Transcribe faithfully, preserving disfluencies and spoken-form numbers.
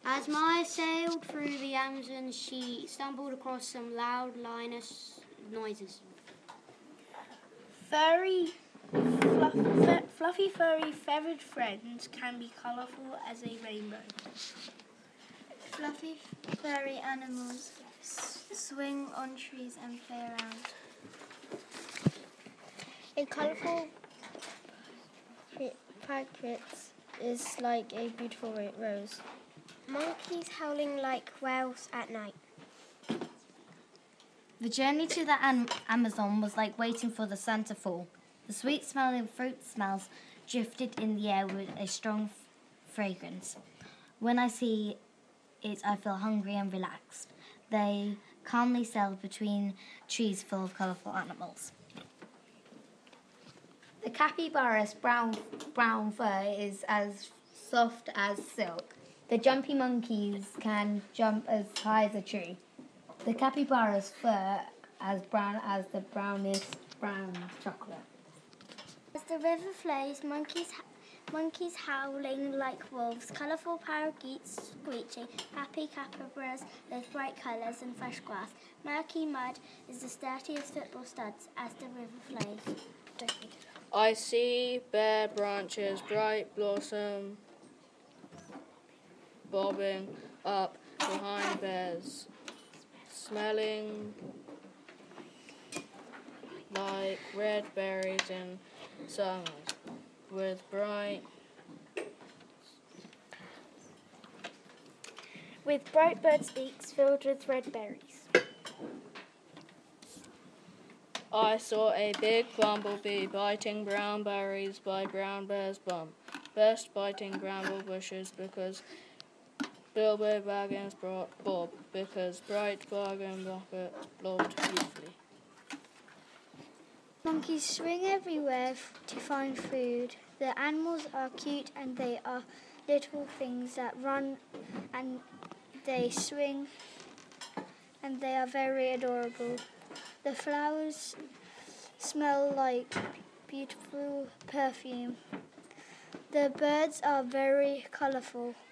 As Maya sailed through the Amazon, she stumbled across some loud linus noises. Furry, fluff, f- fluffy, furry, feathered friends can be colourful as a rainbow. Fluffy, furry animals s- swing on trees and play around. A colourful parrot is like a beautiful rose. Monkeys howling like whales at night. The journey to the Am- Amazon was like waiting for the sun to fall. The sweet smelling fruit smells drifted in the air with a strong f- fragrance. When I see it, I feel hungry and relaxed. They calmly sailed between trees full of colourful animals. The capybara's brown, brown fur is as soft as silk. The jumpy monkeys can jump as high as a tree. The capybara's fur as brown as the brownest brown chocolate. As the river flows, monkeys monkeys howling like wolves, colourful parakeets screeching, happy capybaras with bright colours and fresh grass. Murky mud is the sturdiest football studs as the river flows. I see bare branches, bright blossom bobbing up behind bears, smelling like red berries in summer, with bright with bright birds' beaks filled with red berries. I saw a big bumblebee biting brown berries by Brown Bear's bum, first biting bramble bushes because Bilbo Baggins brought Bob, because bright bargain bucket loved beautifully. Monkeys swing everywhere f- to find food. The animals are cute and they are little things that run and they swing and they are very adorable. The flowers smell like beautiful perfume. The birds are very colourful.